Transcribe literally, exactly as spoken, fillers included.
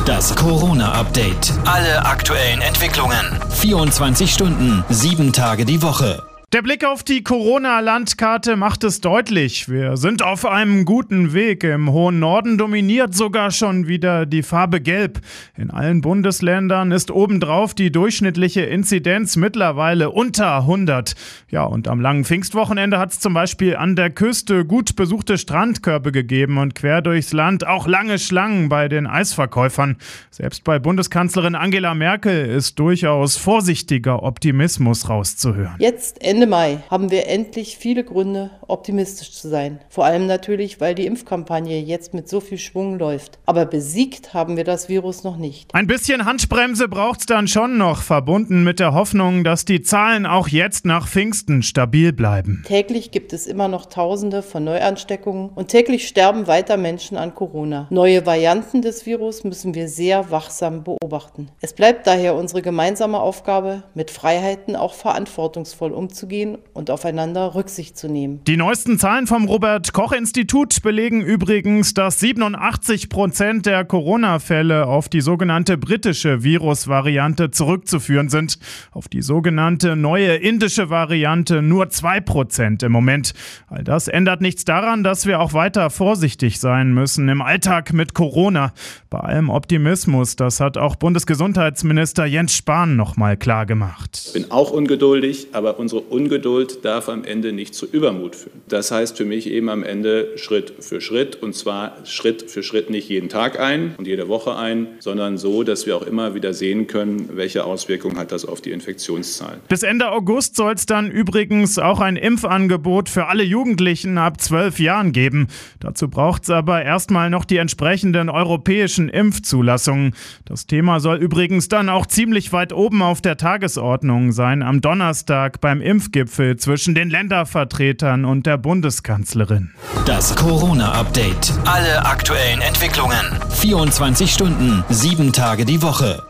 Das Corona-Update. Alle aktuellen Entwicklungen. vierundzwanzig Stunden, sieben Tage die Woche. Der Blick auf die Corona-Landkarte macht es deutlich. Wir sind auf einem guten Weg. Im hohen Norden dominiert sogar schon wieder die Farbe Gelb. In allen Bundesländern ist obendrauf die durchschnittliche Inzidenz mittlerweile unter hundert. Ja, und am langen Pfingstwochenende hat es zum Beispiel an der Küste gut besuchte Strandkörbe gegeben und quer durchs Land auch lange Schlangen bei den Eisverkäufern. Selbst bei Bundeskanzlerin Angela Merkel ist durchaus vorsichtiger Optimismus rauszuhören. Jetzt Ende Mai haben wir endlich viele Gründe, optimistisch zu sein. Vor allem natürlich, weil die Impfkampagne jetzt mit so viel Schwung läuft. Aber besiegt haben wir das Virus noch nicht. Ein bisschen Handbremse braucht's dann schon noch, verbunden mit der Hoffnung, dass die Zahlen auch jetzt nach Pfingsten stabil bleiben. Täglich gibt es immer noch Tausende von Neuansteckungen und täglich sterben weiter Menschen an Corona. Neue Varianten des Virus müssen wir sehr wachsam beobachten. Es bleibt daher unsere gemeinsame Aufgabe, mit Freiheiten auch verantwortungsvoll umzugehen und aufeinander Rücksicht zu nehmen. Die neuesten Zahlen vom Robert-Koch-Institut belegen übrigens, dass siebenundachtzig Prozent der Corona-Fälle auf die sogenannte britische Virusvariante zurückzuführen sind. Auf die sogenannte neue indische Variante nur zwei Prozent im Moment. All das ändert nichts daran, dass wir auch weiter vorsichtig sein müssen im Alltag mit Corona. Bei allem Optimismus, das hat auch Bundesgesundheitsminister Jens Spahn nochmal klar gemacht. Ich bin auch ungeduldig, aber unsere Ungeduld darf am Ende nicht zu Übermut führen. Das heißt für mich eben am Ende Schritt für Schritt, und zwar Schritt für Schritt nicht jeden Tag ein und jede Woche ein, sondern so, dass wir auch immer wieder sehen können, welche Auswirkungen hat das auf die Infektionszahlen. Bis Ende August soll es dann übrigens auch ein Impfangebot für alle Jugendlichen ab zwölf Jahren geben. Dazu braucht es aber erstmal noch die entsprechenden europäischen Impfzulassungen. Das Thema soll übrigens dann auch ziemlich weit oben auf der Tagesordnung sein am Donnerstag beim Impfgipfel zwischen den Ländervertretern und der Bundeskanzlerin. Das Corona-Update. Alle aktuellen Entwicklungen. vierundzwanzig Stunden, sieben Tage die Woche.